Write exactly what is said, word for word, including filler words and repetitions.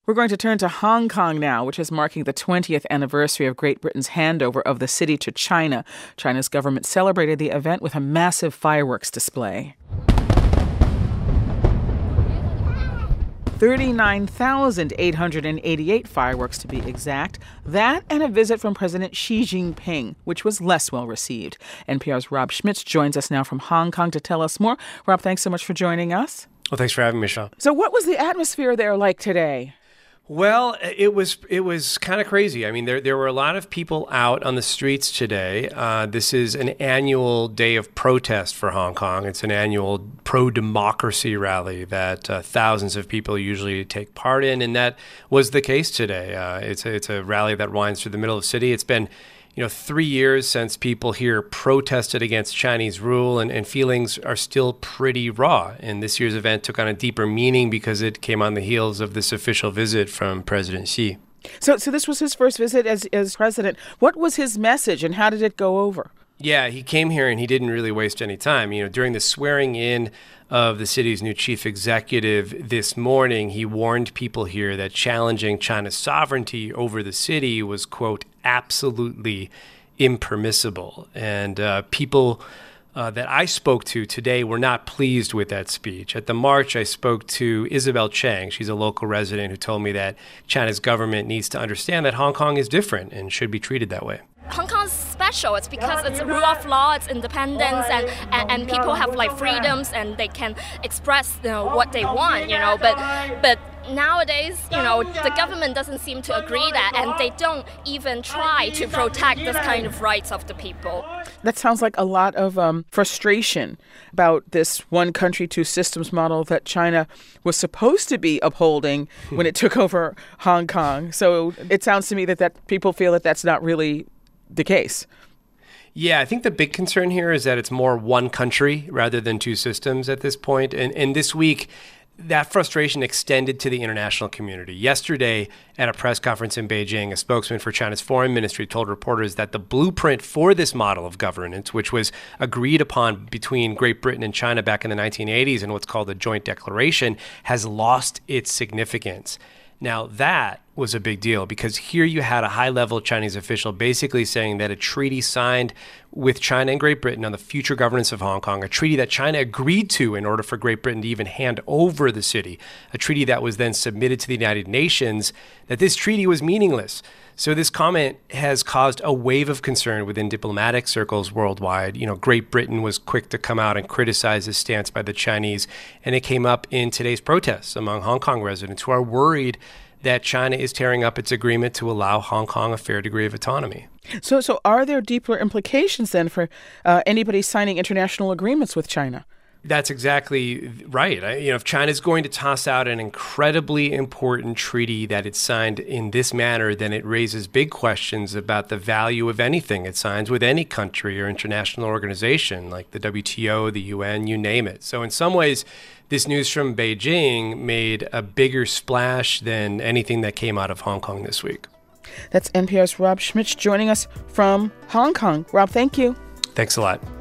We're going to turn to Hong Kong now, which is marking the twentieth anniversary of Great Britain's handover of the city to China. China's government celebrated the event with a massive fireworks display. thirty-nine thousand eight hundred eighty-eight fireworks to be exact. That and a visit from President Xi Jinping, which was less well received. N P R's Rob Schmitz joins us now from Hong Kong to tell us more. Rob, thanks so much for joining us. Well, thanks for having me, Michelle. So what was the atmosphere there like today? Well, it was it was kind of crazy. I mean, there there were a lot of people out on the streets today. Uh, this is an annual day of protest for Hong Kong. It's an annual pro-democracy rally that uh, thousands of people usually take part in, and that was the case today. Uh, it's a, it's a rally that winds through the middle of the city. It's been You know, three years since people here protested against Chinese rule, and, and feelings are still pretty raw. And this year's event took on a deeper meaning because it came on the heels of this official visit from President Xi. So, so this was his first visit as, as president. What was his message, and how did it go over? Yeah, he came here and he didn't really waste any time. You know, during the swearing in of the city's new chief executive this morning, he warned people here that challenging China's sovereignty over the city was, quote, absolutely impermissible. And uh, people uh, that I spoke to today were not pleased with that speech. At the march, I spoke to Isabel Chang. She's a local resident who told me that China's government needs to understand that Hong Kong is different and should be treated that way. Hong Kong is special. It's because it's a rule of law, it's independence, and, and, and people have like freedoms and they can express, you know, what they want, you know. But but nowadays, you know, the government doesn't seem to agree that, and they don't even try to protect this kind of rights of the people. That sounds like a lot of um, frustration about this one country, two systems model that China was supposed to be upholding when it took over Hong Kong. So it sounds to me that, that people feel that that's not really the case. Yeah, I think the big concern here is that it's more one country rather than two systems at this point. And, and this week, that frustration extended to the international community. Yesterday, at a press conference in Beijing, a spokesman for China's foreign ministry told reporters that the blueprint for this model of governance, which was agreed upon between Great Britain and China back in the nineteen eighties in what's called the Joint Declaration, has lost its significance. Now, that was a big deal because here you had a high-level Chinese official basically saying that a treaty signed with China and Great Britain on the future governance of Hong Kong, a treaty that China agreed to in order for Great Britain to even hand over the city, a treaty that was then submitted to the United Nations, that this treaty was meaningless. So this comment has caused a wave of concern within diplomatic circles worldwide. You know, Great Britain was quick to come out and criticize this stance by the Chinese, and it came up in today's protests among Hong Kong residents who are worried that China is tearing up its agreement to allow Hong Kong a fair degree of autonomy. So, so are there deeper implications then for uh, anybody signing international agreements with China? That's exactly right. I, you know, if China's going to toss out an incredibly important treaty that it signed in this manner, then it raises big questions about the value of anything it signs with any country or international organization like the W T O, the U N, you name it. So in some ways, this news from Beijing made a bigger splash than anything that came out of Hong Kong this week. That's N P R's Rob Schmitz joining us from Hong Kong. Rob, thank you. Thanks a lot.